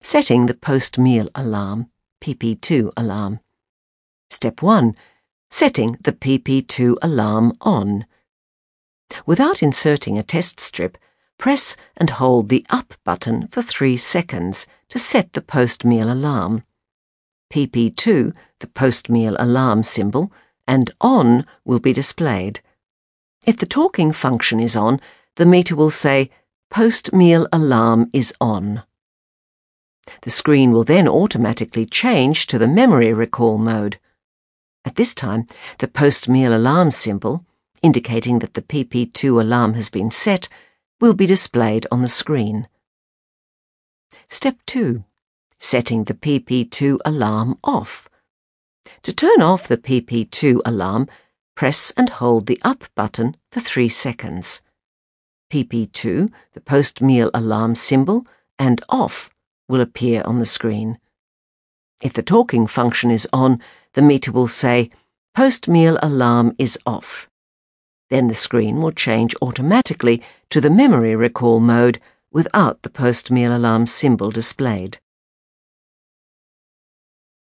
Setting the post-meal alarm, PP2 alarm. Step 1. Setting the PP2 alarm on. Without inserting a test strip, press and hold the up button for 3 seconds to set the post-meal alarm. PP2, the post-meal alarm symbol, and on will be displayed. If the talking function is on, the meter will say, "Post-meal alarm is on." The screen will then automatically change to the memory recall mode. At this time, the post-meal alarm symbol, indicating that the PP2 alarm has been set, will be displayed on the screen. Step 2. Setting the PP2 alarm off. To turn off the PP2 alarm, press and hold the up button for 3 seconds. PP2, the post-meal alarm symbol, and off will appear on the screen. If the talking function is on, the meter will say, "Post-meal alarm is off." Then the screen will change automatically to the memory recall mode without the post-meal alarm symbol displayed.